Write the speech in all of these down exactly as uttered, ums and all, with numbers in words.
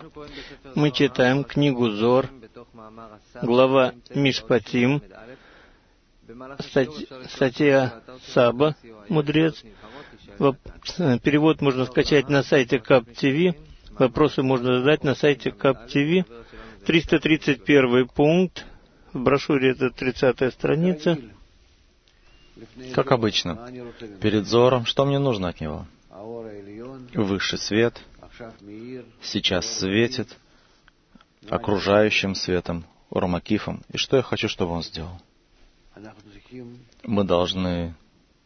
Мы читаем книгу Зор, глава Мишпатим, статья Саба, мудрец. Перевод можно скачать на сайте КАП-ТВ. Вопросы можно задать на сайте КАП-ТВ. триста тридцать первый пункт. В брошюре это тридцатая страница. Как обычно, перед Зором, что мне нужно от него? Высший свет сейчас светит окружающим светом, Урамакифом. И что я хочу, чтобы он сделал? Мы должны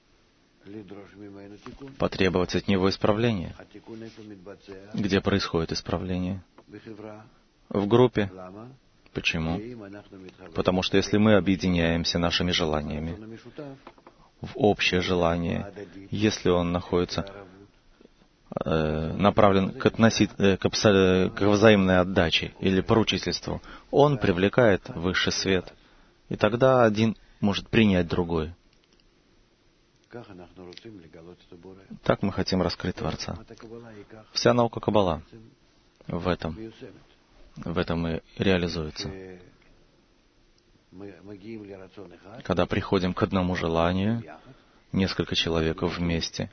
потребовать от него исправления. Где происходит исправление? В группе. Почему? Потому что если мы объединяемся нашими желаниями в общее желание, если он находится э, направлен к, относить, э, к, абсол... к взаимной отдаче или поручительству, он привлекает высший свет, и тогда один может принять другой. Так мы хотим раскрыть Творца. Вся наука Каббала в этом. В этом и реализуется. Когда приходим к одному желанию, несколько человек вместе,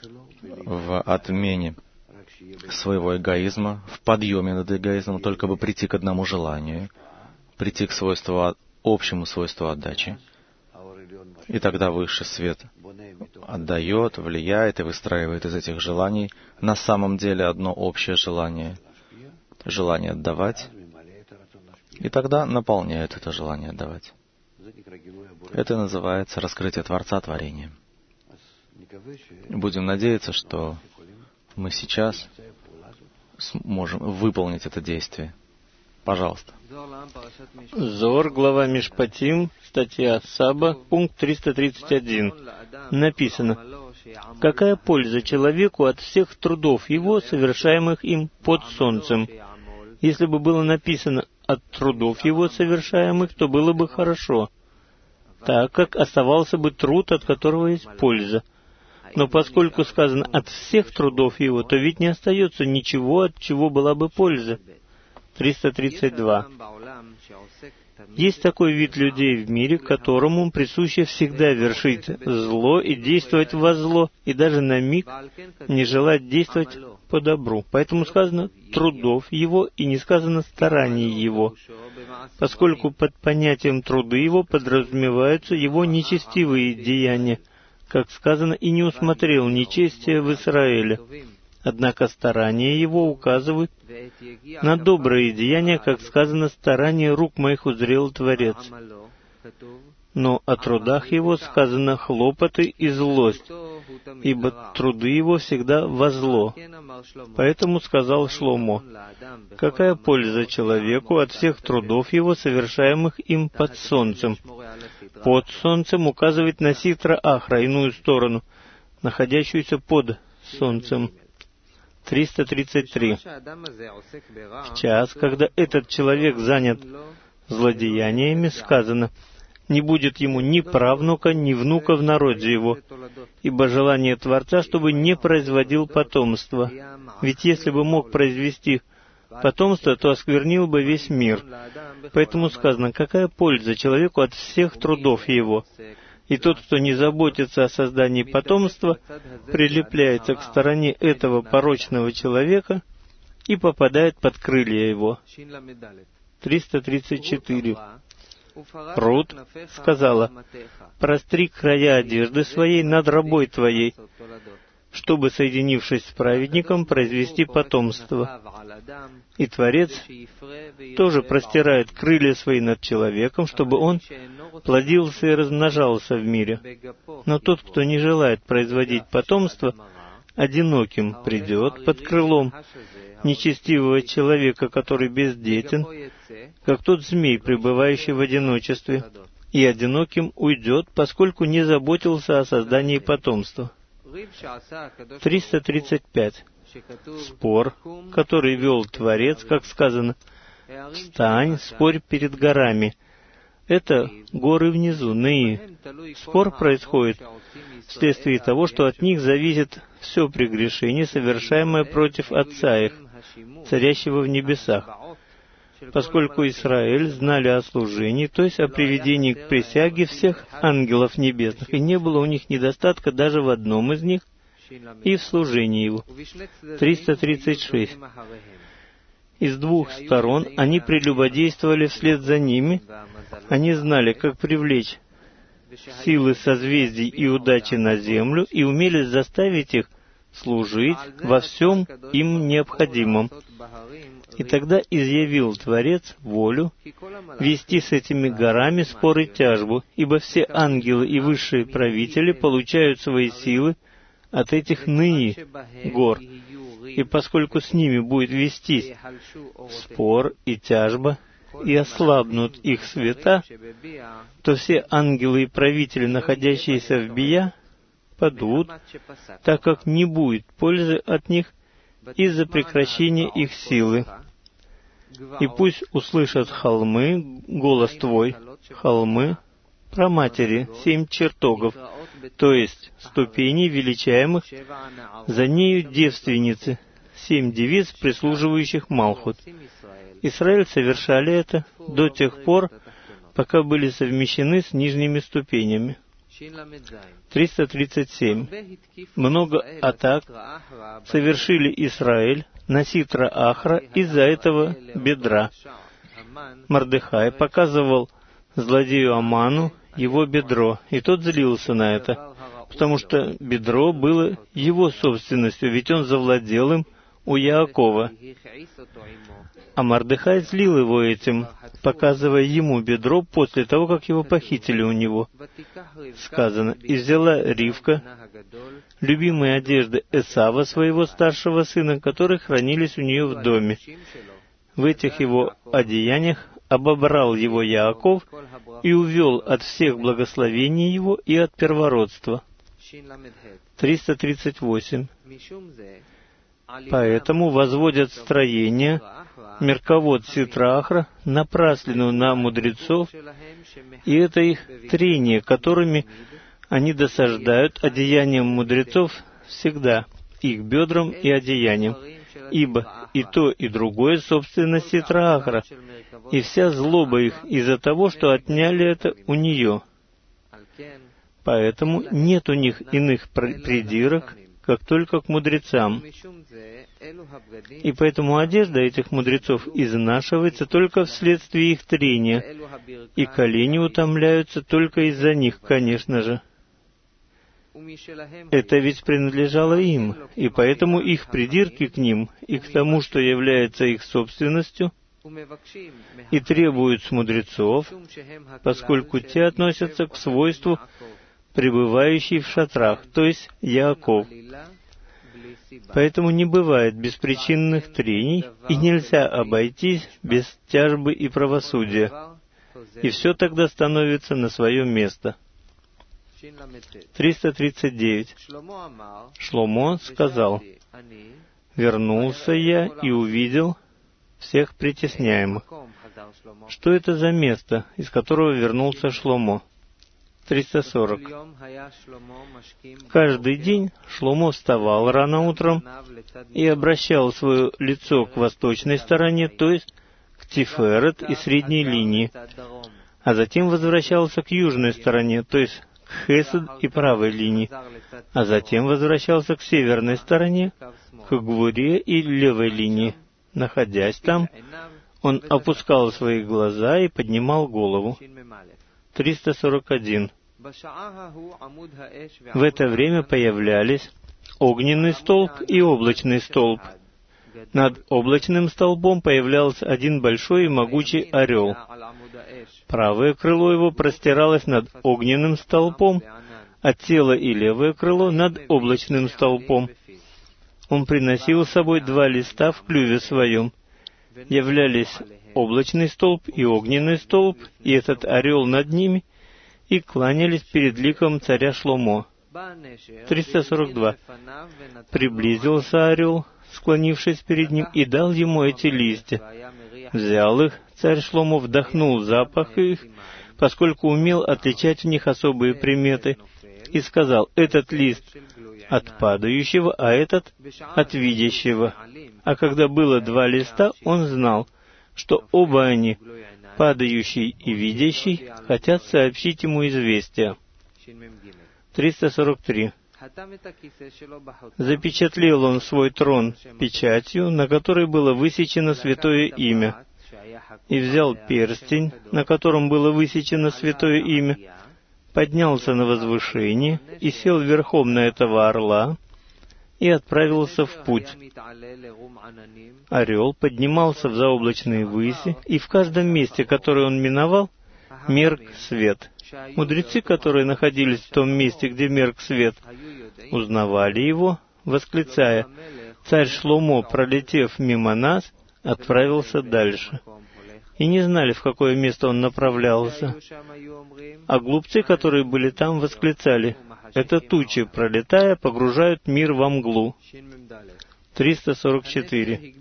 в отмене своего эгоизма, в подъеме над эгоизмом, только бы прийти к одному желанию, прийти к свойству, общему свойству отдачи. И тогда высший свет отдает, влияет и выстраивает из этих желаний на самом деле одно общее желание. Желание отдавать, и тогда наполняет это желание отдавать. Это называется раскрытие Творца творением. Будем надеяться, что мы сейчас сможем выполнить это действие. Пожалуйста. Зор, глава Мишпатим, статья Саба, пункт триста тридцать один. Написано: какая польза человеку от всех трудов его, совершаемых им под солнцем? Если бы было написано «от трудов его совершаемых», то было бы хорошо, так как оставался бы труд, от которого есть польза. Но поскольку сказано «от всех трудов его», то ведь не остается ничего, от чего была бы польза. триста тридцать два. Есть такой вид людей в мире, которому присуще всегда вершить зло и действовать во зло, и даже на миг не желать действовать по добру. Поэтому сказано «трудов его» и не сказано «стараний его», поскольку под понятием «труды его» подразумеваются его нечестивые деяния, как сказано «и не усмотрел нечестия в Израиле». Однако старания его указывают на добрые деяния, как сказано, старания рук моих узрел Творец. Но о трудах его сказано хлопоты и злость, ибо труды его всегда во зло. Поэтому сказал Шломо: какая польза человеку от всех трудов его, совершаемых им под солнцем? Под солнцем указывает на ситра Ахра, иную сторону, находящуюся под солнцем. триста тридцать три. В час, когда этот человек занят злодеяниями, сказано: не будет ему ни правнука, ни внука в народе его, ибо желание Творца, чтобы не производил потомства. Ведь если бы мог произвести потомство, то осквернил бы весь мир. Поэтому сказано: какая польза человеку от всех трудов его? И тот, кто не заботится о создании потомства, прилепляется к стороне этого порочного человека и попадает под крылья его. триста тридцать четыре. Рут сказала: «Простри края одежды своей над рабой твоей, чтобы, соединившись с праведником, произвести потомство». И Творец тоже простирает крылья свои над человеком, чтобы он плодился и размножался в мире. Но тот, кто не желает производить потомство, одиноким придет под крылом нечестивого человека, который бездетен, как тот змей, пребывающий в одиночестве, и одиноким уйдет, поскольку не заботился о создании потомства. триста тридцать пять. Спор, который вел Творец, как сказано: «Встань, спорь перед горами». Это горы внизу, Неи. Спор происходит вследствие того, что от них зависит все прегрешение, совершаемое против отца их. царящего в небесах, поскольку Израиль знали о служении, то есть о приведении к присяге всех ангелов небесных, и не было у них недостатка даже в одном из них, и в служении его. триста тридцать шесть. И с двух сторон они прелюбодействовали вслед за ними, они знали, как привлечь силы созвездий и удачи на землю, и умели заставить их служить во всем им необходимом. И тогда изъявил Творец волю вести с этими горами спор и тяжбу, ибо все ангелы и высшие правители получают свои силы от этих ныне гор. И поскольку с ними будет вестись спор и тяжба, и ослабнут их света, то все ангелы и правители, находящиеся в Бия, падут, так как не будет пользы от них из-за прекращения их силы. И пусть услышат холмы голос Твой, холмы праматери, семь чертогов, то есть ступеней величаемых, за нею девственницы, семь девиц, прислуживающих Малхут. Израиль совершали это до тех пор, пока были совмещены с нижними ступенями. триста тридцать семь. Много атак совершили Израиль на Ситра Ахра из-за этого бедра. Мордехай показывал злодею Аману его бедро, и тот злился на это, потому что бедро было его собственностью, ведь он завладел им у Яакова. А Мордехай злил его этим, показывая ему бедро после того, как его похитили у него. Сказано: «И взяла Ривка любимые одежды Эсава, своего старшего сына, которые хранились у нее в доме. В этих его одеяниях обобрал его Яаков и увел от всех благословений его и от первородства». триста тридцать восемь. Поэтому возводят строение мерковод Ситра Ахра, напраслину на мудрецов, и это их трение, которыми они досаждают одеяниям мудрецов всегда, их бедрам и одеяниям, ибо и то, и другое собственность Ситра Ахра, и вся злоба их из-за того, что отняли это у нее. Поэтому нет у них иных придирок, как только к мудрецам. И поэтому одежда этих мудрецов изнашивается только вследствие их трения, и колени утомляются только из-за них, конечно же. Это ведь принадлежало им, и поэтому их придирки к ним и к тому, что является их собственностью, и требуют с мудрецов, поскольку те относятся к свойству пребывающий в шатрах, то есть Яаков. Поэтому не бывает беспричинных трений, и нельзя обойтись без тяжбы и правосудия. И все тогда становится на свое место. триста тридцать девять. Шломо сказал: «Вернулся я и увидел всех притесняемых». Что это за место, из которого вернулся Шломо? триста сорок. Каждый день Шломо вставал рано утром и обращал свое лицо к восточной стороне, то есть к Тиферет и средней линии, а затем возвращался к южной стороне, то есть к Хесед и правой линии, а затем возвращался к северной стороне, к Гвуре и левой линии. Находясь там, он опускал свои глаза и поднимал голову. триста сорок один. В это время появлялись огненный столб и облачный столб. Над облачным столбом появлялся один большой и могучий орел. Правое крыло его простиралось над огненным столбом, а тело и левое крыло над облачным столбом. Он приносил с собой два листа в клюве своем. Являлись облачный столб и огненный столб, и этот орел над ними, и кланялись перед ликом царя Шломо. триста сорок два. Приблизился орел, склонившись перед ним, и дал ему эти листья. Взял их, царь Шломо вдохнул запах их, поскольку умел отличать в них особые приметы, и сказал: «Этот лист от падающего, а этот от видящего». А когда было два листа, он знал, что оба они, падающий и видящий, хотят сообщить ему известие. триста сорок три. Запечатлел он свой трон печатью, на которой было высечено святое имя, и взял перстень, на котором было высечено святое имя, поднялся на возвышение и сел верхом на этого орла и отправился в путь. Орел поднимался в заоблачные выси, и в каждом месте, которое он миновал, мерк свет. Мудрецы, которые находились в том месте, где мерк свет, узнавали его, восклицая: «Царь Шломо, пролетев мимо нас, отправился дальше», и не знали, в какое место он направлялся. А глупцы, которые были там, восклицали: «Это тучи, пролетая, погружают мир во мглу». триста сорок четыре.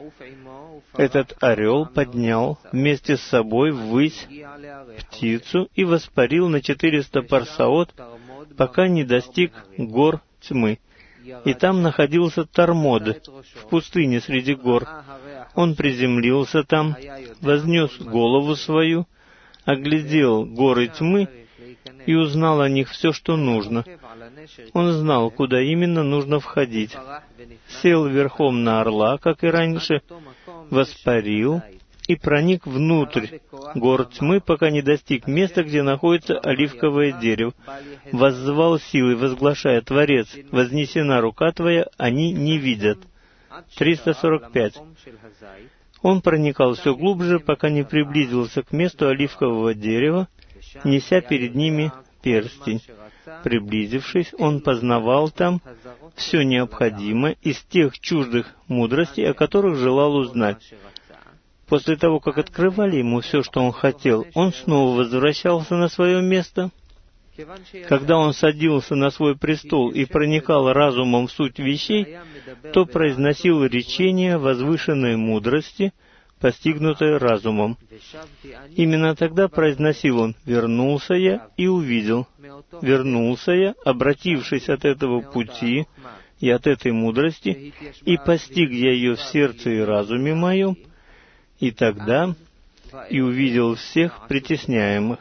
Этот орел поднял вместе с собой ввысь птицу и воспарил на четыреста парсаот, пока не достиг гор тьмы. И там находился Тормод, в пустыне среди гор. Он приземлился там, вознес голову свою, оглядел горы тьмы и узнал о них все, что нужно. Он знал, куда именно нужно входить. Сел верхом на орла, как и раньше, воспарил и проник внутрь гор тьмы, пока не достиг места, где находится оливковое дерево. Воззвал силой, возглашая: «Творец, вознесена рука Твоя, они не видят». триста сорок пять. Он проникал все глубже, пока не приблизился к месту оливкового дерева, неся перед ними перстень. Приблизившись, он познавал там все необходимое из тех чуждых мудростей, о которых желал узнать. После того, как открывали ему все, что он хотел, он снова возвращался на свое место. Когда он садился на свой престол и проникал разумом в суть вещей, то произносил речение возвышенной мудрости, постигнутой разумом. Именно тогда произносил он: «Вернулся я и увидел. Вернулся я, обратившись от этого пути и от этой мудрости, и постиг я ее в сердце и разуме моем, и тогда и увидел всех притесняемых».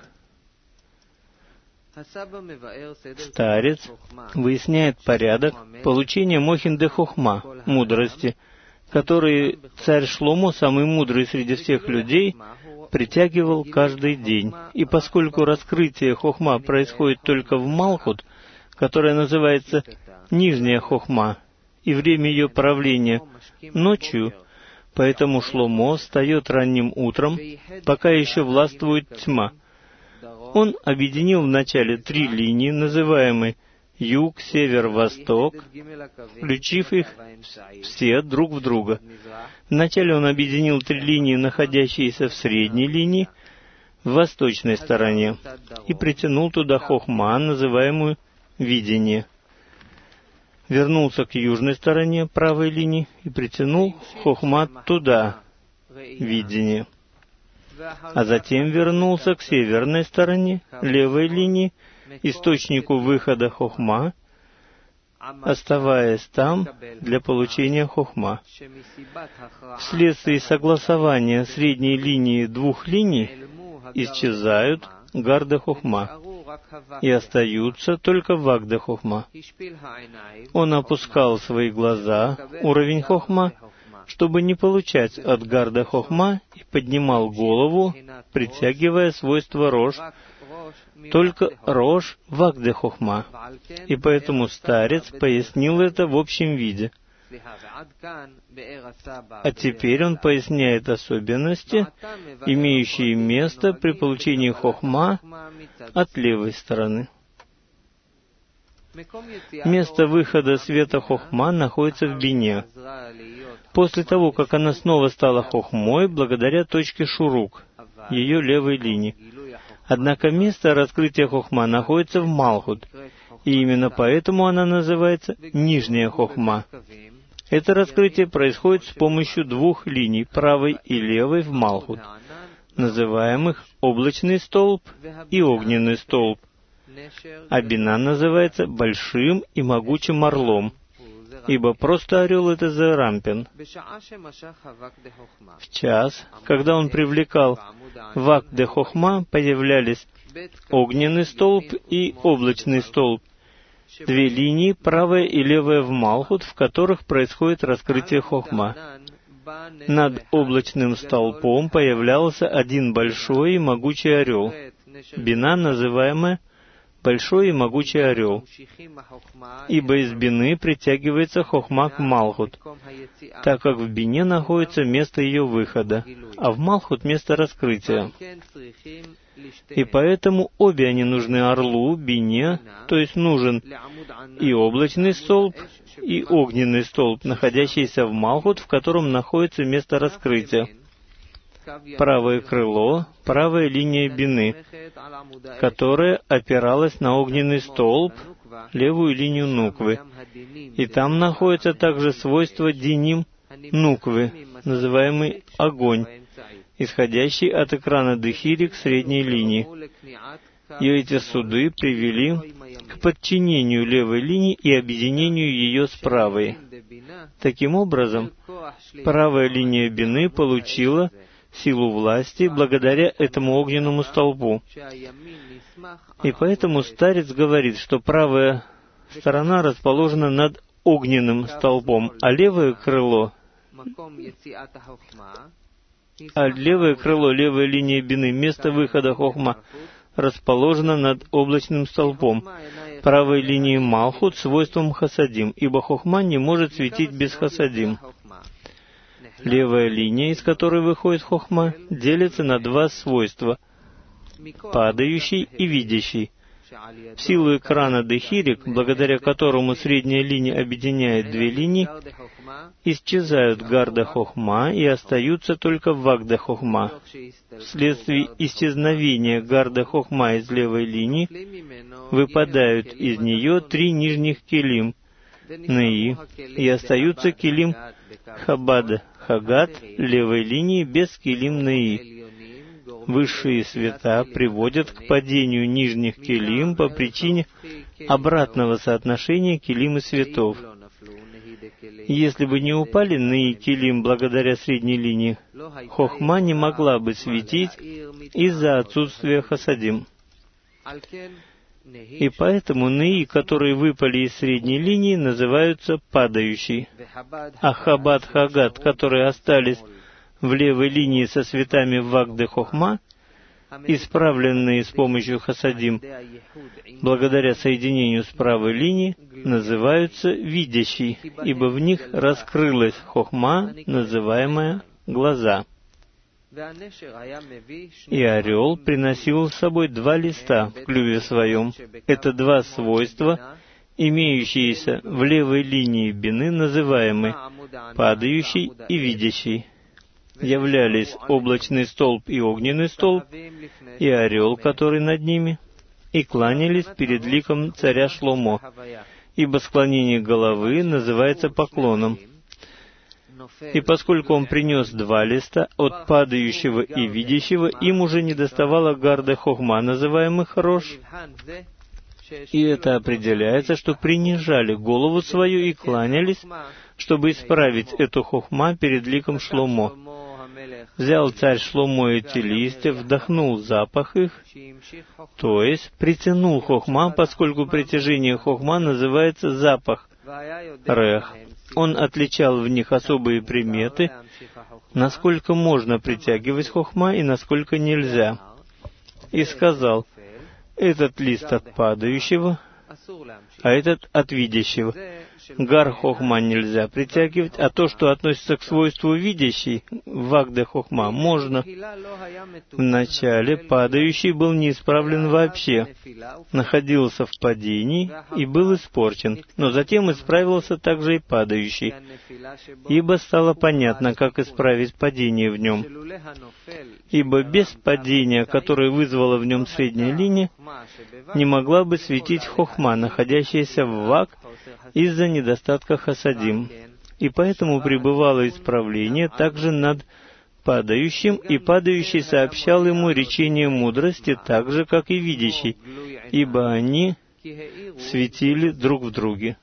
Старец выясняет порядок получения Мохин де Хохма, мудрости, который царь Шломо, самый мудрый среди всех людей, притягивал каждый день. И поскольку раскрытие Хохма происходит только в Малхут, которая называется Нижняя Хохма, и время ее правления ночью, поэтому Шломо встает ранним утром, пока еще властвует тьма. Он объединил вначале три линии, называемые юг, север, восток, включив их все друг в друга. Вначале он объединил три линии, находящиеся в средней линии, в восточной стороне, и притянул туда Хохма, называемую видение. Вернулся к южной стороне правой линии и притянул Хохма туда, видение. А затем вернулся к северной стороне левой линии, источнику выхода Хохма, оставаясь там для получения Хохма. Вследствие согласования средней линии двух линий исчезают Гарда Хохма, и остаются только Вагда Хохма. Он опускал свои глаза, уровень Хохма, чтобы не получать от Гарда Хохма, и поднимал голову, притягивая свойства Рош, только Рош Вагда Хохма. И поэтому старец пояснил это в общем виде. А теперь он поясняет особенности, имеющие место при получении Хохма от левой стороны. Место выхода света Хохма находится в Бине. После того, как она снова стала Хохмой, благодаря точке Шурук, ее левой линии. Однако место раскрытия Хохма находится в Малхут, и именно поэтому она называется Нижняя Хохма. Это раскрытие происходит с помощью двух линий, правой и левой в Малхут, называемых облачный столб и огненный столб. а бина называется большим и могучим орлом, ибо просто орел — это Зерампин. В час, когда он привлекал Вак де Хохма, появлялись огненный столб и облачный столб, две линии, правая и левая в Малхут, в которых происходит раскрытие Хохма. Над облачным столпом появлялся один большой и могучий орел, бина, называемая большой и могучий орел, ибо из бины притягивается Хохма к Малхут, так как в бине находится место ее выхода, а в Малхут — место раскрытия. И поэтому обе они нужны орлу, бине, то есть нужен и облачный столб, и огненный столб, находящийся в Малхут, в котором находится место раскрытия. Правое крыло, правая линия бины, которая опиралась на огненный столб, левую линию нуквы. И там находится также свойство диним нуквы, называемый огонь, исходящий от экрана Дехири к средней линии. И эти суды привели к подчинению левой линии и объединению ее с правой. Таким образом, правая линия бины получила силу власти благодаря этому огненному столбу. И поэтому старец говорит, что правая сторона расположена над огненным столбом, а левое крыло, а левое крыло, левая линия бины, место выхода Хохма, расположено над облачным столбом, правой линии Малхут, свойством Хасадим, ибо Хохма не может светить без Хасадим. Левая линия, из которой выходит Хохма, делится на два свойства — падающий и видящий. В силу экрана Дехирик, благодаря которому средняя линия объединяет две линии, исчезают Гарда Хохма и остаются только Вагда Хохма. Вследствие исчезновения Гарда Хохма из левой линии выпадают из нее три нижних келим Неи, и остаются келим Хабада Хагат левой линии без келим Неи. Высшие света приводят к падению нижних келим по причине обратного соотношения келим и светов. Если бы не упали Неи келим благодаря средней линии, Хохма не могла бы светить из-за отсутствия Хасадим. И поэтому Неи, которые выпали из средней линии, называются падающей, а Хабад Хагат, которые остались в левой линии со светами Вагды Хохма, исправленные с помощью Хасадим, благодаря соединению с правой линией, называются видящей, ибо в них раскрылась Хохма, называемая глаза. И орел приносил с собой два листа в клюве своем. Это два свойства, имеющиеся в левой линии бины, называемые падающий и видящий. Являлись облачный столб и огненный столб, и орел, который над ними, и кланялись перед ликом царя Шломо, ибо склонение головы называется поклоном. И поскольку он принес два листа, от падающего и видящего им уже не доставало Гарда Хохма, называемых Рош. И это определяется, что принижали голову свою и кланялись, чтобы исправить эту Хохма перед ликом Шломо. Взял царь Шломо эти листья, вдохнул запах их, то есть притянул Хохма, поскольку притяжение Хохма называется запах, Рех. Он отличал в них особые приметы, насколько можно притягивать Хохма и насколько нельзя. И сказал: этот лист от падающего, а этот от видящего. Гар Хохма нельзя притягивать, а то, что относится к свойству видящий, Вагда Хохма, можно. Вначале падающий был неисправлен вообще, находился в падении и был испорчен, но затем исправился также и падающий, ибо стало понятно, как исправить падение в нем. Ибо без падения, которое вызвало в нем средняя линия, не могла бы светить Хохма, находящаяся в Ваг, из-за недостатка Хасадим. И поэтому пребывало исправление также над падающим, и падающий сообщал ему речение мудрости, так же, как и видящий, ибо они светили друг в друге.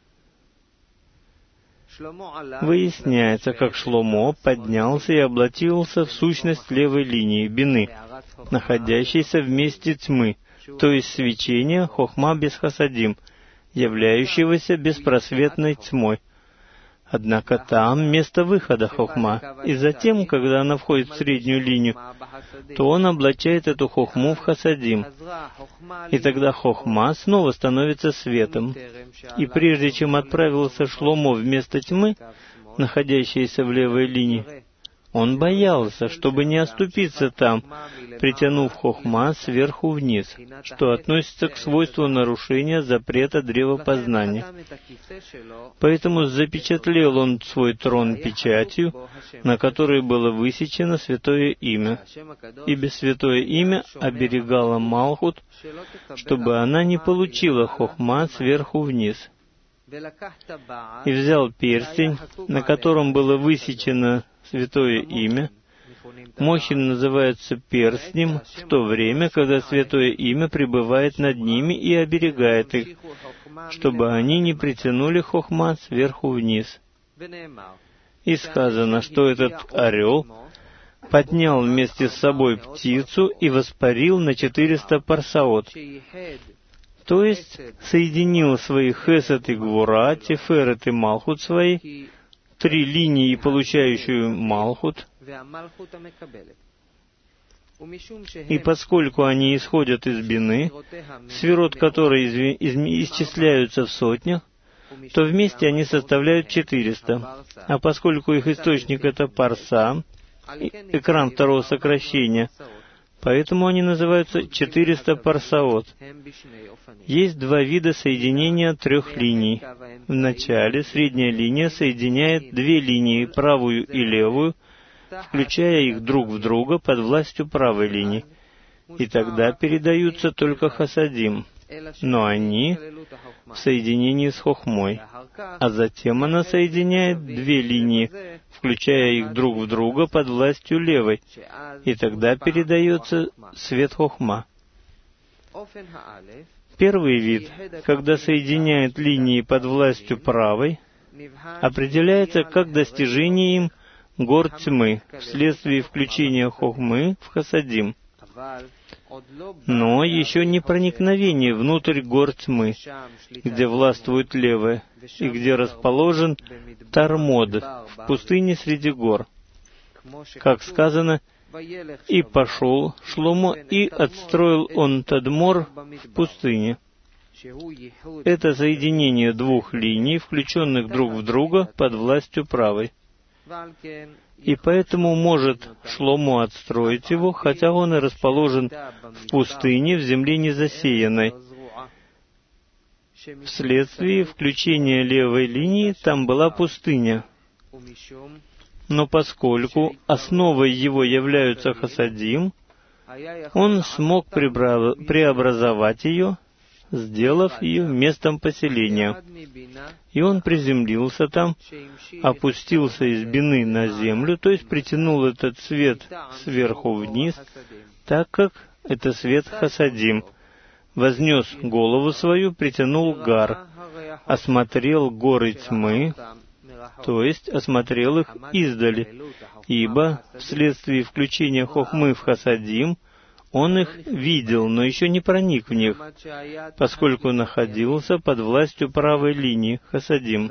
Выясняется, как Шломо поднялся и облатился в сущность левой линии бины, находящейся в месте тьмы, то есть свечения хохма без хасадим, являющегося беспросветной тьмой. Однако там место выхода хохма, и затем, когда она входит в среднюю линию, то он облачает эту хохму в хасадим, и тогда хохма снова становится светом. И прежде чем отправился Шломо вместо тьмы, находящейся в левой линии, он боялся, чтобы не оступиться там, притянув хохма сверху вниз, что относится к свойству нарушения запрета древа познания. Поэтому запечатлел он свой трон печатью, на которой было высечено святое имя, ибо святое имя оберегало Малхут, чтобы она не получила хохма сверху вниз. И взял перстень, на котором было высечено святое имя. Мохин называется перстнем в то время, когда святое имя пребывает над ними и оберегает их, чтобы они не притянули хохма сверху вниз. И сказано, что этот орел поднял вместе с собой птицу и воспарил на четыреста парсаот, то есть соединил свои хесед и гвура, тиферет и малхут свои, три линии, получающую малхут, и поскольку они исходят из бины, сферот которой изв... из... исчисляются в сотнях, то вместе они составляют четыреста. А поскольку их источник — это парса, экран второго сокращения, поэтому они называются четыреста парсаот. Есть два вида соединения трех линий. В начале средняя линия соединяет две линии, правую и левую, включая их друг в друга под властью правой линии. И тогда передаются только хасадим, но они в соединении с хохмой. А затем она соединяет две линии, включая их друг в друга под властью левой, и тогда передается свет хохма. Первый вид, когда соединяет линии под властью правой, определяется как достижение им гор тьмы вследствие включения хохмы в хасадим, но еще не проникновение внутрь гор тьмы, где властвует левая, и где расположен Тармод, в пустыне среди гор. Как сказано, «И пошел Шломо, и отстроил он Тадмор в пустыне». Это соединение двух линий, включенных друг в друга под властью правой. И поэтому может Шломо отстроить его, хотя он и расположен в пустыне, в земле незасеянной. Вследствие включения левой линии там была пустыня. Но поскольку основой его являются хасадим, он смог преобразовать ее, сделав ее местом поселения. И он приземлился там, опустился из бины на землю, то есть притянул этот свет сверху вниз, так как это свет хасадим. Вознес голову свою, притянул гар, осмотрел горы тьмы, то есть осмотрел их издали, ибо вследствие включения хохмы в хасадим он их видел, но еще не проник в них, поскольку находился под властью правой линии хасадим.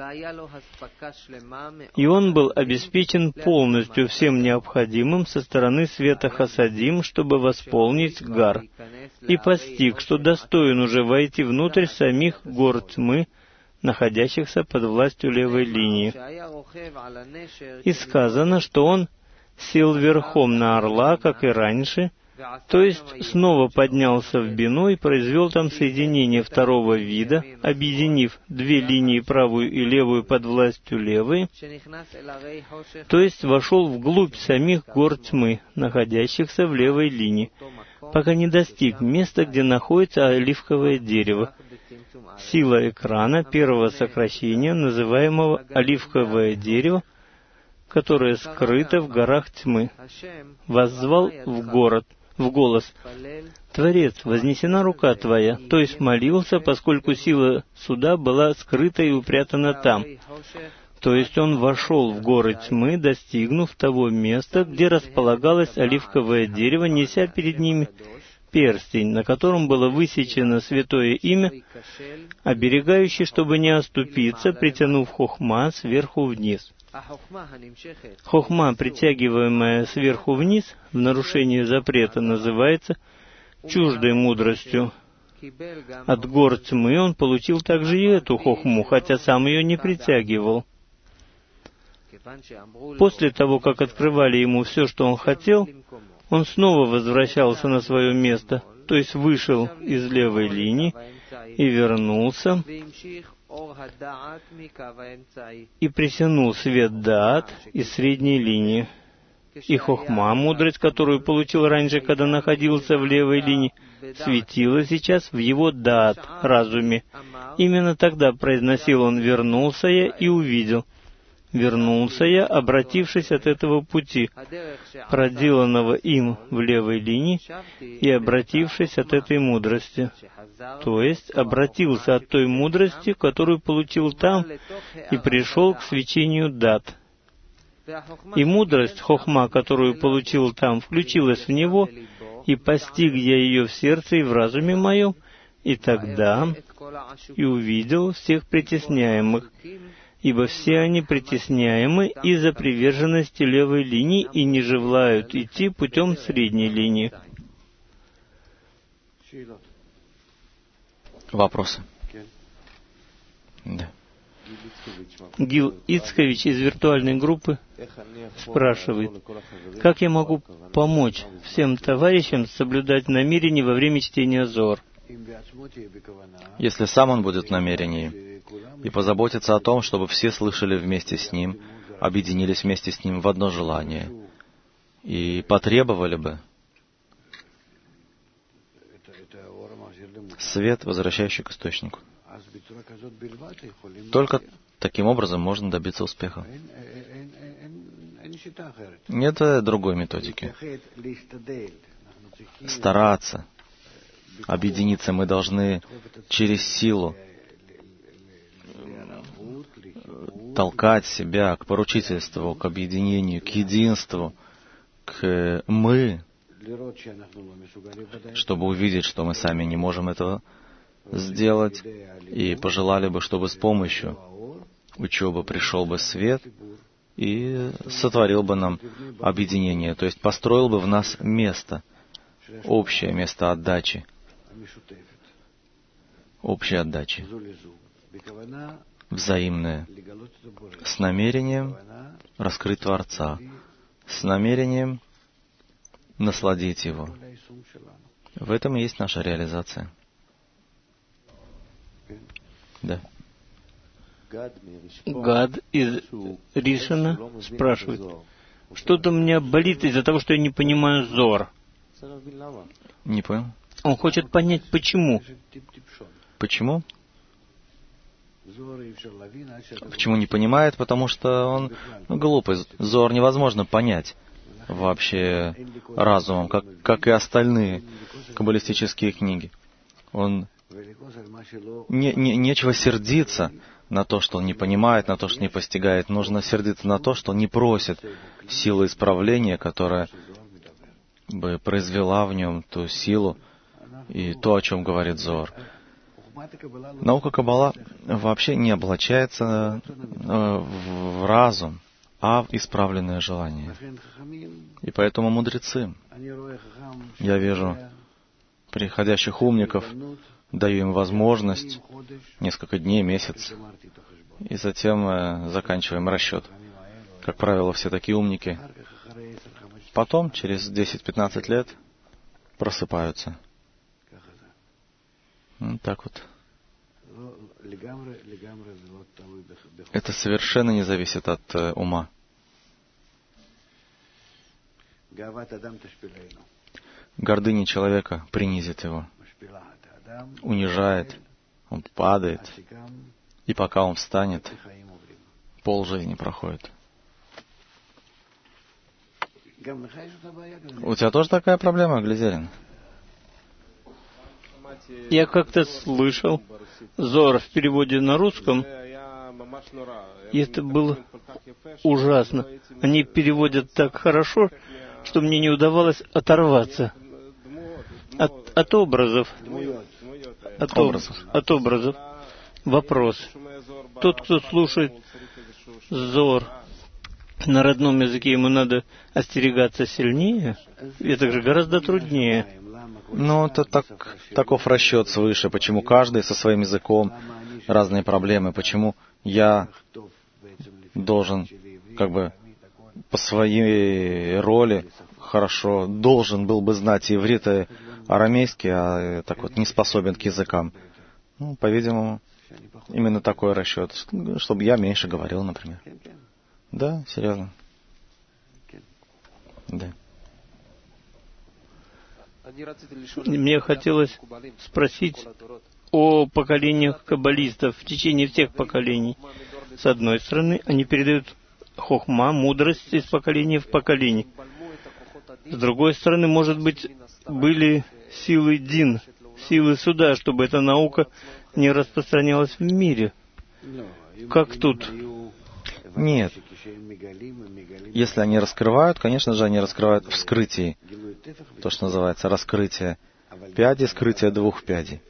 И он был обеспечен полностью всем необходимым со стороны света хасадим, чтобы восполнить гар, и постиг, что достоин уже войти внутрь самих гор тьмы, находящихся под властью левой линии. И сказано, что он сел верхом на орла, как и раньше, то есть снова поднялся в бину и произвел там соединение второго вида, объединив две линии, правую и левую, под властью левой, то есть вошел вглубь самих гор тьмы, находящихся в левой линии, пока не достиг места, где находится оливковое дерево. Сила экрана первого сокращения, называемого оливковое дерево, которое скрыто в горах тьмы, воззвал в город, в голос: «Творец, вознесена рука Твоя», то есть молился, поскольку сила суда была скрыта и упрятана там. То есть он вошел в горы тьмы, достигнув того места, где располагалось оливковое дерево, неся перед ними перстень, на котором было высечено святое имя, оберегающий, чтобы не оступиться, притянув хохма сверху вниз. Хохма, притягиваемая сверху вниз, в нарушении запрета, называется чуждой мудростью. От гор тьмы он получил также и эту хохму, хотя сам ее не притягивал. После того, как открывали ему все, что он хотел, он снова возвращался на свое место, то есть вышел из левой линии и вернулся, и притянул свет даат из средней линии. И хохма, мудрость, которую получил раньше, когда находился в левой линии, светила сейчас в его даат, разуме. Именно тогда произносил он «вернулся я и увидел». «Вернулся я, обратившись от этого пути, проделанного им в левой линии, и обратившись от этой мудрости». То есть обратился от той мудрости, которую получил там, и пришел к свечению дат. И мудрость, хохма, которую получил там, включилась в него, и постиг я ее в сердце и в разуме моем, и тогда и увидел всех притесняемых, ибо все они притесняемы из-за приверженности левой линии и не желают идти путем средней линии. Вопросы? Да. Гил Ицхович из виртуальной группы спрашивает: как я могу помочь всем товарищам соблюдать намерения во время чтения Зоар? Если сам он будет в намерении и позаботится о том, чтобы все слышали вместе с ним, объединились вместе с ним в одно желание и потребовали бы свет, возвращающий к источнику. Только таким образом можно добиться успеха. Нет другой методики. Стараться, объединиться мы должны через силу, толкать себя к поручительству, к объединению, к единству, к «мы», чтобы увидеть, что мы сами не можем этого сделать, и пожелали бы, чтобы с помощью учебы пришел бы свет и сотворил бы нам объединение, то есть построил бы в нас место, общее место отдачи, общей отдачи, взаимное, с намерением раскрыть Творца, с намерением насладить Его. В этом и есть наша реализация. Да. Гад из Ришина спрашивает: что-то у меня болит из-за того, что я не понимаю Зоар. Не понял? Он хочет понять, почему. Почему? Почему не понимает? Потому что он ну, глупый. Зоар невозможно понять вообще разумом, как, как и остальные каббалистические книги. Он не, не, нечего сердиться на то, что он не понимает, на то, что не постигает. Нужно сердиться на то, что он не просит силы исправления, которая бы произвела в нем ту силу и то, о чем говорит Зоар. Наука Каббала вообще не облачается в разум, а в исправленное желание. И поэтому мудрецы, я вижу приходящих умников, даю им возможность несколько дней, месяц, и затем э, заканчиваем расчет. Как правило, все такие умники. Потом, через десять-пятнадцать лет, просыпаются. Вот так вот. Это совершенно не зависит от э, ума. Гордыня человека принизит его, унижает, он падает, и пока он встанет, полжизни проходит. У тебя тоже такая проблема, Глизерин? Я как-то слышал, Зор в переводе на русском, и это было ужасно. Они переводят так хорошо, что мне не удавалось оторваться от, от образов. От образов. От образов. Вопрос. Тот, кто слушает Зор на родном языке, ему надо остерегаться сильнее? Это же гораздо труднее. Ну, это так, таков расчет свыше, почему каждый со своим языком, разные проблемы, почему я должен, как бы, по своей роли хорошо, должен был бы знать иврит и арамейский, а так вот не способен к языкам. Ну, по-видимому, именно такой расчет, чтобы я меньше говорил, например. Да, серьезно. Да. Мне хотелось спросить о поколениях каббалистов в течение всех поколений. С одной стороны, они передают хохма, мудрость из поколения в поколение. С другой стороны, может быть, были силы дин, силы суда, чтобы эта наука не распространялась в мире. Как тут? Нет. Если они раскрывают, конечно же, они раскрывают в скрытии. То, что называется раскрытие пяди, скрытие двух пядей.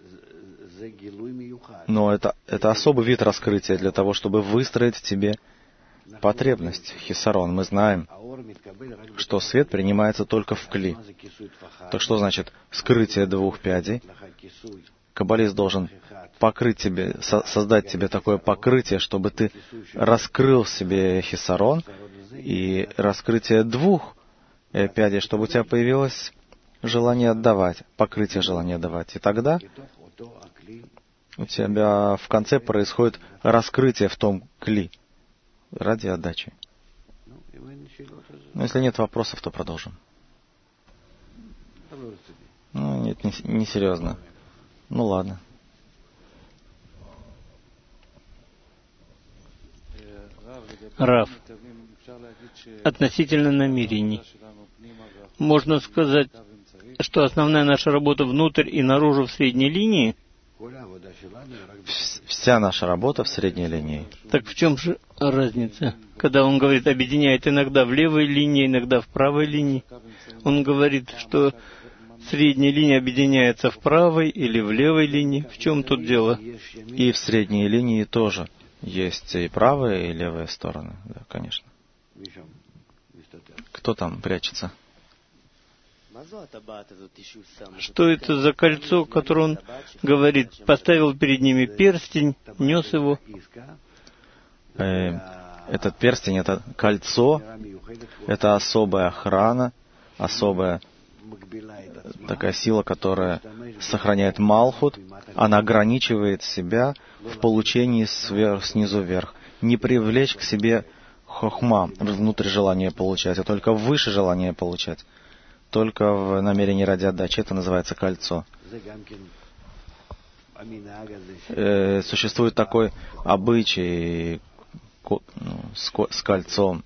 Но это, это особый вид раскрытия для того, чтобы выстроить в тебе потребность, хисарон. Мы знаем, что свет принимается только в кли. Так что значит скрытие двух пядей? Каббалист должен покрыть тебе, со, создать тебе такое покрытие, чтобы ты раскрыл себе хисарон и раскрытие двух э, пядей, чтобы у тебя появилось желание отдавать, покрытие желания отдавать. И тогда у тебя в конце происходит раскрытие в том кли ради отдачи. Но если нет вопросов, то продолжим. Ну, нет, не, не серьезно. Ну, ладно. Рав, относительно намерений. Можно сказать, что основная наша работа внутрь и наружу в средней линии? Вся наша работа в средней линии. Так в чем же разница? Когда он говорит, объединяет иногда в левой линии, иногда в правой линии, он говорит, что средняя линия объединяется в правой или в левой линии. В чем тут дело? И в средней линии тоже есть и правые, и левые стороны. Да, конечно. Кто там прячется? Что это за кольцо, которое он говорит, поставил перед ними перстень, нес его? Э, этот перстень, это кольцо, это особая охрана, особая такая сила, которая сохраняет малхут, она ограничивает себя в получении сверх, снизу вверх. Не привлечь к себе хохма, внутрь желания получать, а только выше желания получать. Только в намерении ради отдачи. Это называется кольцо. Э, существует такой обычай ну, с, с кольцом.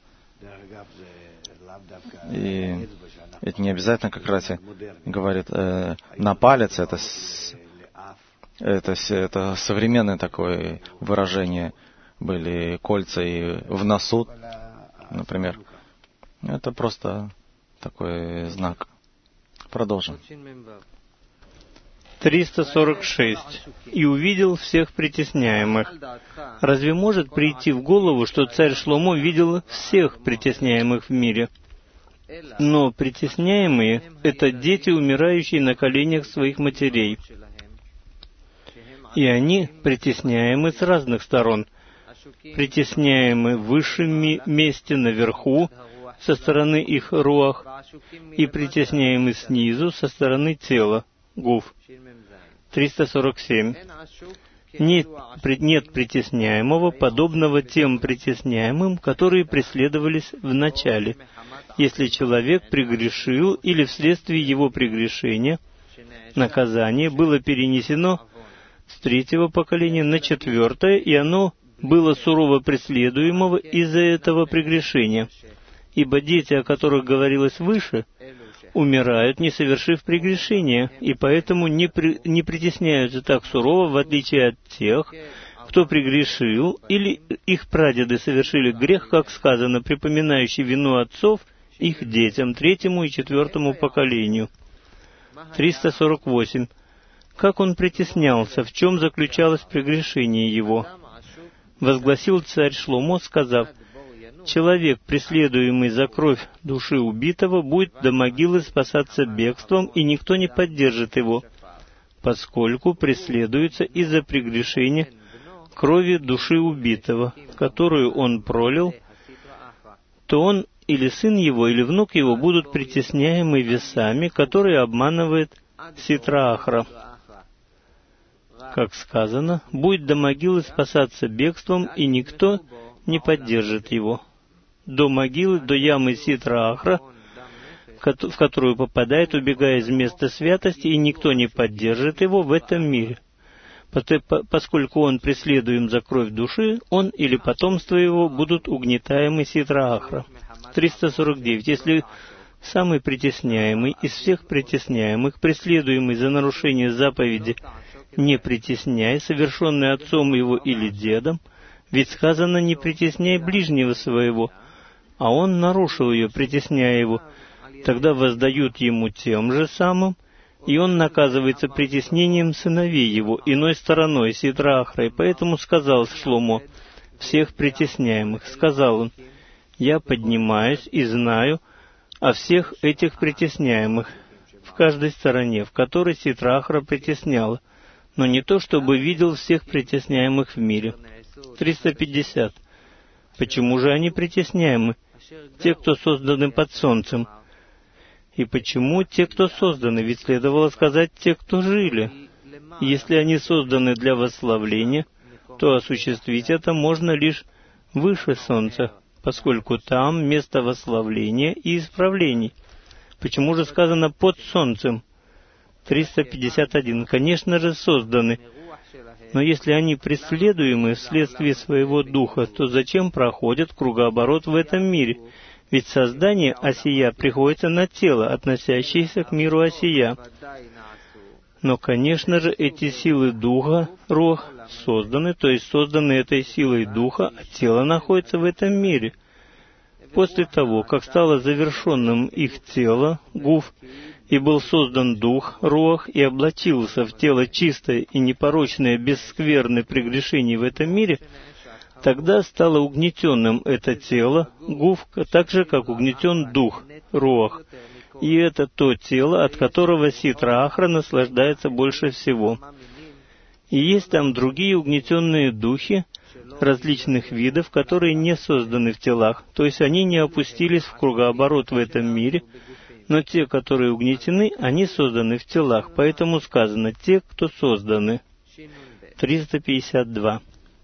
И это не обязательно, как раз говорит, э, на палец. Это, это, это современное такое выражение. Были кольца и в носу, например. Это просто такой знак. Продолжим. триста сорок шесть. «И увидел всех притесняемых». Разве может прийти в голову, что царь Шломо видел всех притесняемых в мире? Но притесняемые — это дети, умирающие на коленях своих матерей. И они притесняемы с разных сторон. Притесняемы в высшем месте, наверху, со стороны их руах, и притесняемы снизу, со стороны тела, гуф. триста сорок семь. Нет, нет притесняемого, подобного тем притесняемым, которые преследовались в начале. Если человек прегрешил или вследствие его прегрешения наказание было перенесено с третьего поколения на четвертое, и оно было сурово преследуемого из-за этого прегрешения. ибо дети, о которых говорилось выше, умирают, не совершив прегрешения, и поэтому не, при, не притесняются так сурово, в отличие от тех, кто прегрешил, или их прадеды совершили грех, как сказано, припоминающий вину отцов их детям, третьему и четвертому поколению. триста сорок восемь. Как он притеснялся, в чем заключалось прегрешение его? Возгласил царь Шломо, сказав: «Человек, преследуемый за кровь души убитого, будет до могилы спасаться бегством, и никто не поддержит его, поскольку преследуется из-за прегрешения крови души убитого, которую он пролил, то он или сын его, или внук его будут притесняемы весами, которые обманывает Ситра Ахра. Как сказано, будет до могилы спасаться бегством, и никто не поддержит его». До могилы, до ямы Ситра Ахра, в которую попадает, убегая из места святости, и никто не поддержит его в этом мире. Поскольку он преследуем за кровь души, он или потомство его будут угнетаемы Ситра Ахра. триста сорок девять. Если самый притесняемый из всех притесняемых, преследуемый за нарушение заповеди «не притесняй», совершенный отцом его или дедом, ведь сказано «не притесняй ближнего своего», а он нарушил ее, притесняя его, тогда воздают ему тем же самым, и он наказывается притеснением сыновей его, иной стороной, Ситра Ахра. И поэтому сказал Шломо: «Всех притесняемых», сказал он, «Я поднимаюсь и знаю о всех этих притесняемых в каждой стороне, в которой Ситра Ахра притесняла, но не то, чтобы видел всех притесняемых в мире». триста пятьдесят. Почему же они притесняемы? Те, кто созданы под солнцем. И почему те, кто созданы? Ведь следовало сказать «те, кто жили». Если они созданы для восславления, то осуществить это можно лишь выше солнца, поскольку там место восславления и исправлений. Почему же сказано «под солнцем»? триста пятьдесят один. Конечно же, созданы. Но если они преследуемы вследствие своего духа, то зачем проходят кругооборот в этом мире? Ведь создание осия приходится на тело, относящееся к миру осия. Но, конечно же, эти силы духа, рох, созданы, то есть созданы этой силой духа, а тело находится в этом мире. После того, как стало завершенным их тело, гуф, и был создан дух, руах, и облачился в тело чистое и непорочное, без скверны прегрешений в этом мире, тогда стало угнетенным это тело, гуф, так же, как угнетен дух, руах. И это то тело, от которого Ситра Ахра наслаждается больше всего. И есть там другие угнетенные духи различных видов, которые не созданы в телах, то есть они не опустились в кругооборот в этом мире, но те, которые угнетены, они созданы в телах, поэтому сказано «те, кто созданы». триста пятьдесят два.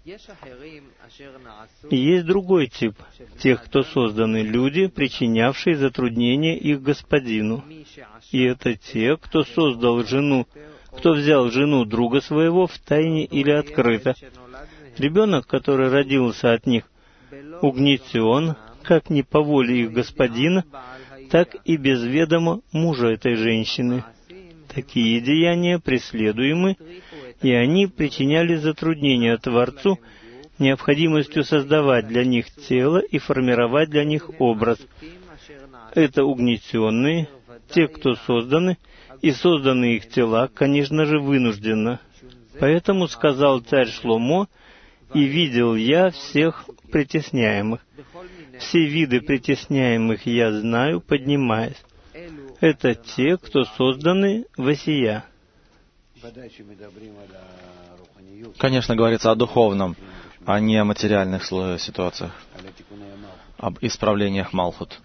И есть другой тип тех, кто созданы, люди, причинявшие затруднения их господину. И это те, кто создал жену, кто взял жену друга своего в тайне или открыто. Ребенок, который родился от них, угнетен, как не по воле их господина, так и без ведома мужа этой женщины. Такие деяния преследуемы, и они причиняли затруднения Творцу необходимостью создавать для них тело и формировать для них образ. Это угнетенные, те, кто созданы, и созданы их тела, конечно же, вынужденно. Поэтому сказал царь Шломо: «И видел я всех притесняемых. Все виды притесняемых я знаю, поднимаясь. Это те, кто созданы в осия». Конечно, говорится о духовном, а не о материальных ситуациях, об исправлениях Малхут.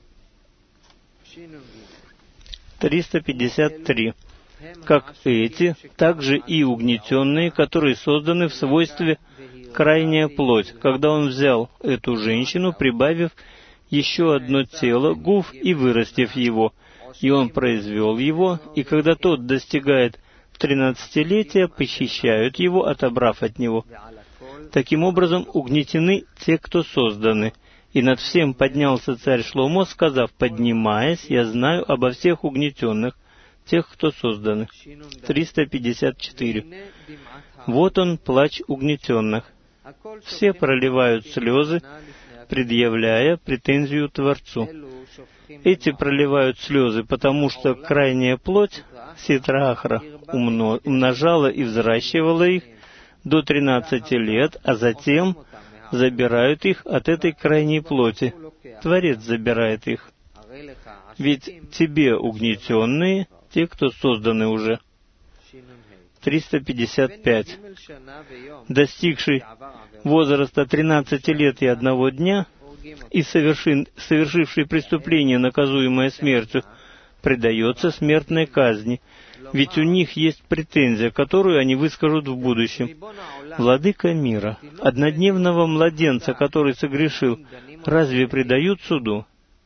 триста пятьдесят три. Как эти, так же и угнетенные, которые созданы в свойстве крайняя плоть, когда он взял эту женщину, прибавив еще одно тело, гуф, и вырастив его, и он произвел его, и когда тот достигает тринадцатилетия, похищают его, отобрав от него. Таким образом, угнетены те, кто созданы, И над всем поднялся царь Шломо, сказав: «Поднимаясь, я знаю обо всех угнетенных, тех, кто созданы». триста пятьдесят четыре. Вот он, плач угнетенных. Все проливают слезы, предъявляя претензию Творцу. Эти проливают слезы, потому что крайняя плоть, Ситра-Ахра, умножала и взращивала их до тринадцати лет, а затем забирают их от этой крайней плоти. Творец забирает их. Ведь тебе угнетенные, те, кто созданы уже. триста пятьдесят пять. Достигший возраста тринадцати лет и одного дня и соверши, совершивший преступление, наказуемое смертью, предается смертной казни, ведь у них есть претензия, которую они выскажут в будущем. Владыка мира, однодневного младенца, который согрешил, разве предают суду?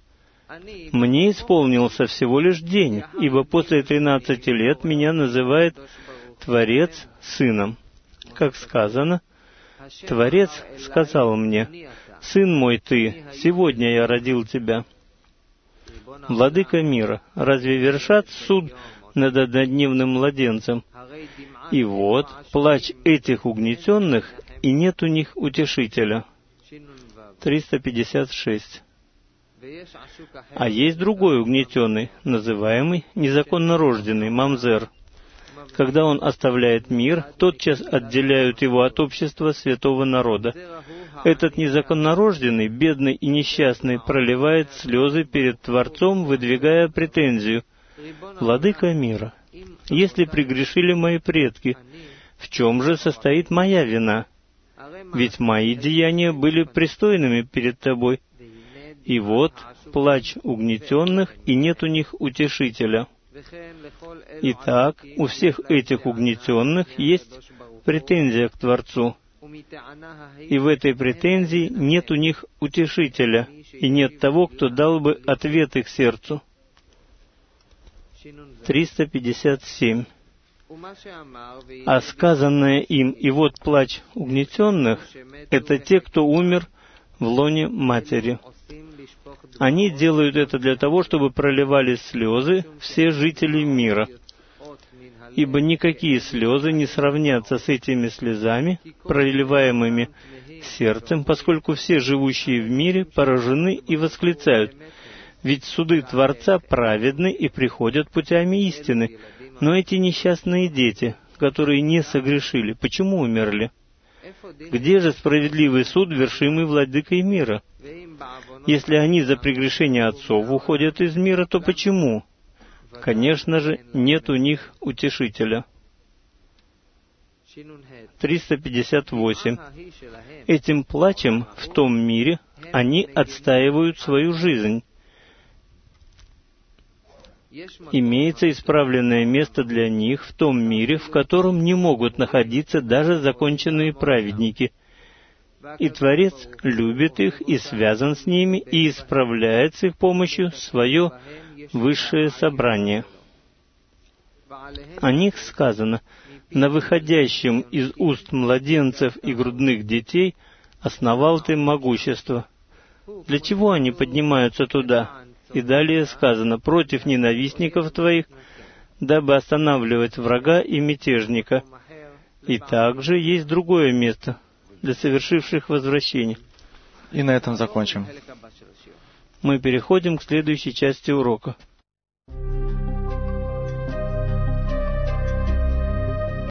Мне исполнился всего лишь день, ибо после тринадцати лет меня называет Творец сыном. Как сказано, Творец сказал мне: «Сын мой ты, сегодня я родил тебя». Владыка мира, разве вершат суд над однодневным младенцем? И вот плач этих угнетенных, и нет у них утешителя. триста пятьдесят шесть. А есть другой угнетенный, называемый незаконно рожденный, мамзер. Когда он оставляет мир, тотчас отделяют его от общества святого народа. Этот незаконнорожденный, бедный и несчастный, проливает слезы перед Творцом, выдвигая претензию: «Владыка мира, если прегрешили мои предки, в чем же состоит моя вина? Ведь мои деяния были пристойными перед тобой». И вот плач угнетенных, и нет у них утешителя. Итак, у всех этих угнетенных есть претензия к Творцу. И в этой претензии нет у них утешителя, и нет того, кто дал бы ответ их сердцу. триста пятьдесят семь. А сказанное им «и вот плач угнетенных» — это те, кто умер в лоне матери. Они делают это для того, чтобы проливали слезы все жители мира. Ибо никакие слезы не сравнятся с этими слезами, проливаемыми сердцем, поскольку все живущие в мире поражены и восклицают: «Ведь суды Творца праведны и приходят путями истины». Но эти несчастные дети, которые не согрешили, почему умерли? Где же справедливый суд, вершимый владыкой мира? Если они за прегрешение отцов уходят из мира, то почему? Конечно же, нет у них утешителя. триста пятьдесят восемь. Этим плачем в том мире они отстаивают свою жизнь. Имеется исправленное место для них в том мире, в котором не могут находиться даже законченные праведники. И Творец любит их и связан с ними, и исправляет с их помощью свое высшее собрание. О них сказано: «На выходящем из уст младенцев и грудных детей основал ты могущество». Для чего они поднимаются туда? И далее сказано: «Против ненавистников твоих, дабы останавливать врага и мятежника». И также есть другое место для совершивших возвращение. И на этом закончим. Мы переходим к следующей части урока.